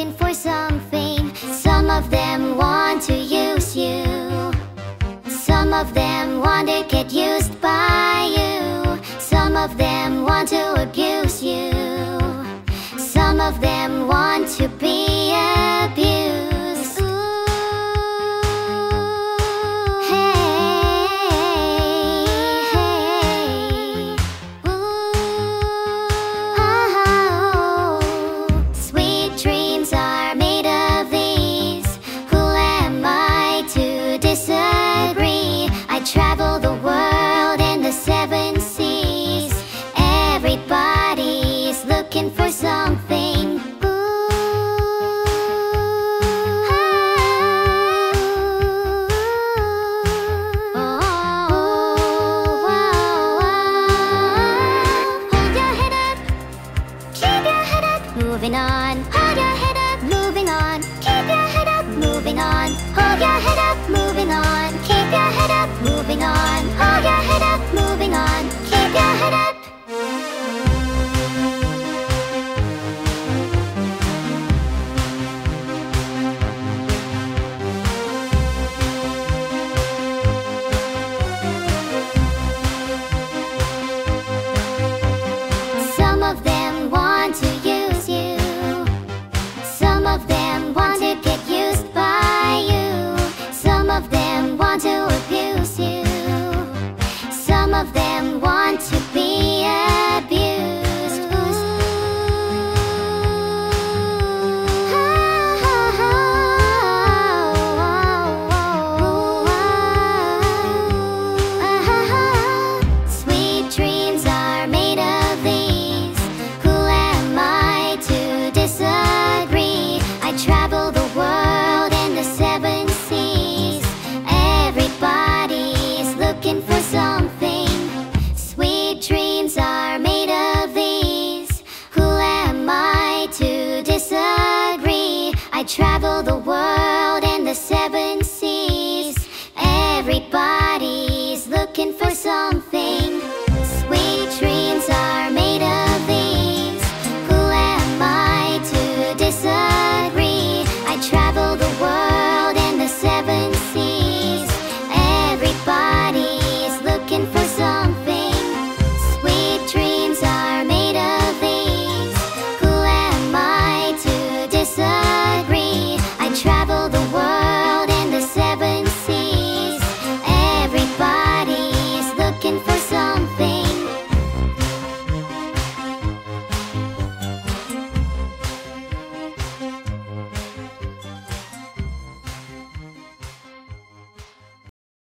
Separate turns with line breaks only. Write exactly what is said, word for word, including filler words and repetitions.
looking for something. Some of them want to use you. Some of them want to get used by you. Some of them want to abuse you. Some of them want to be abused. Ooh, hey, hey. Ooh, oh. Sweet dreams are made of these. Who am I to disagree? I travel the world and the seven seas. Everybody's looking for something. Ooh, oh, oh, oh. Hold your head up, keep your head up, moving on. Hold your head up, moving on. Keep your head up, moving on. Hold your head up, moving on. Keep your head up, moving on. Hold your head up, moving on. Keep your head up. Some of them want to use you. Some of them want to get used by you. Some of them want to abuse you. Some of them want to be